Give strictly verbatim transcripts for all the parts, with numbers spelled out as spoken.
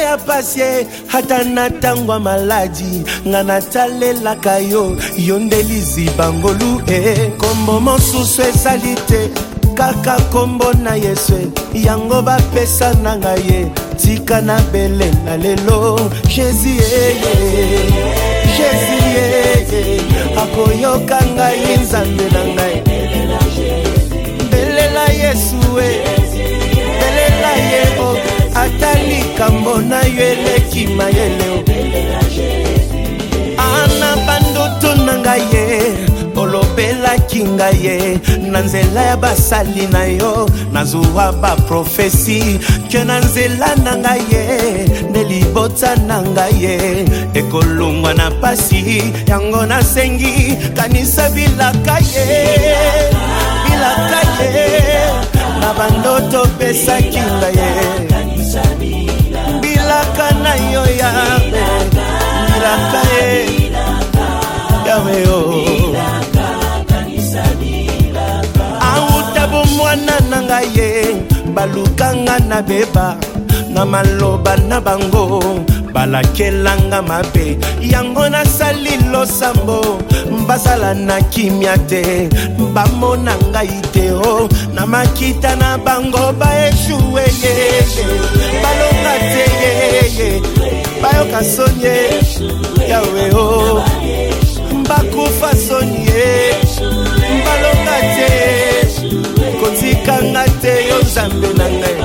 ya pasie hata natangwa maladi ngana talela kayo yondelizi bangolu e kombo mosusu esalite kaka kombo na Yesu yango bapesa na ngaye tika na bele na lelo Jésus Jésus akoyoka ngai nzambe na ngai belela Yesu belela yeo atali kambo na yeleki mayeleo ana bandoto na ngaye olobela kinga ye nanzela ya basali na yo nazuwa ba profesi ke nanzela na ngaye nelibota na ngaye ekolungwa na pasi yango na sengi kanisa bilaka ye bilaka ye na bandoto pesa kinga ye bilaka na yo ya bilaka ye yawe yo autabo mwana nanga ye balukanga na beba na maloba na bango balakelanga mabe yango na sali losambo mbasala na kimia te bamona ngai te o na makita na bango baeshuwe ye balonga te ye bayoka sonye yawe o bakufa sonye balonga te kotikanga te yo nzambe na ngai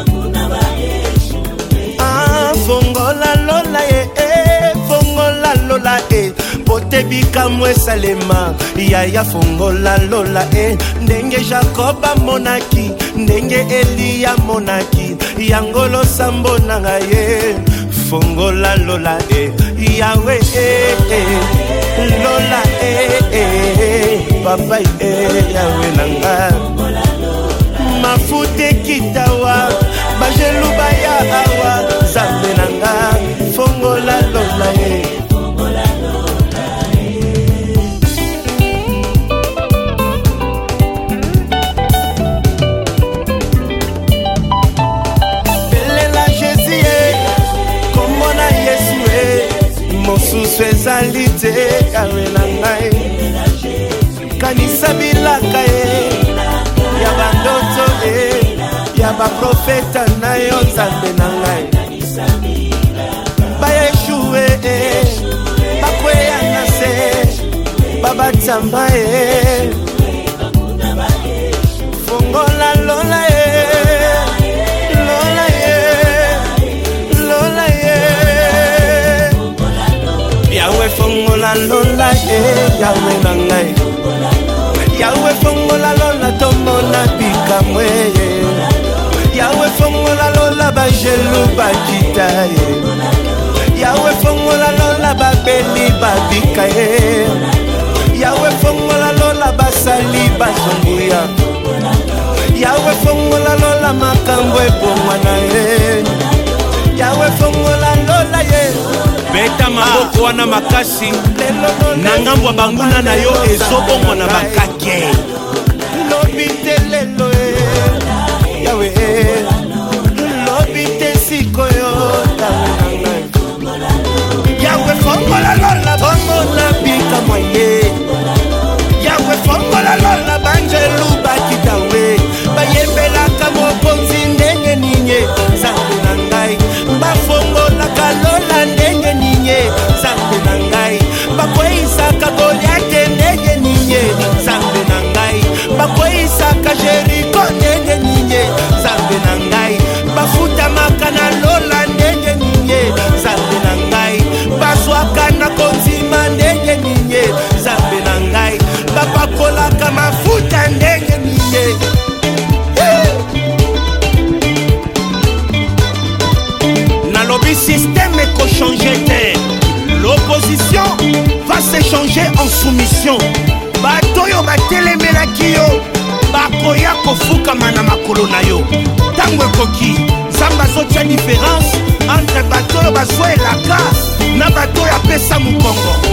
ah fongola lola ye eh fongola lola eh pote bikamu esalema yaya fongola lola eh ndenge Jacob monaki ndenge Elia monaki yangolo sambo na ngai fongola lola eh yawe eh eh lola eh eh papa eh yawe nanga mafute kitawa bajelu baya awa zambe nanga fongola lola eh fongola lola belela Jésus eh komona Yesu eh mosusu ezalite yawe nanga kanisa bilaka ye ya bandoto e ya baprofeta na yo nzambe na ngai baeshuwe e bakweya na se babatamba e fongola lola e lola e lola e yawe fongola lola e yawe na ngai yawe fongola lola tomona bika mweye yawe fongola lola bajelu bakita ye yawe fongola lola babeli babika ye yawe fongola lola basali bazonguya yawe fongola lola makambo ebongwa na ye yawe fongola lola ye beta maboko wana makasi na ngambo ya banguna na yo ezobongwa na bakake lobi te lelo yawe lobi te sikoyo yawe fongola lola bongona bika moye yawe fongola lola banjelu bakitawe bayembelaka mokonzi ndenge ninye zambe na ngai bafongolaka lola ndenge ninye zambe na ngai bakweisaka Goliate ndenge ninye zambe na ngai bakweisaka Jeriko ndenge ninye zambe na ngai bafutamaka na lola ndenge ninye zambe na ngai baswaka na konzima ndenge ninye zambe na ngai bapakolaka mafuta ndenge ninye nalobi système eko changer te l'opposition va se changer en soumission bato yo batelemelaki yo bakoya kofukama na makolo na yo tango ekoki nzambe azotia différence entre bato oyo bazwa elaka na bato oyo apesa mokongo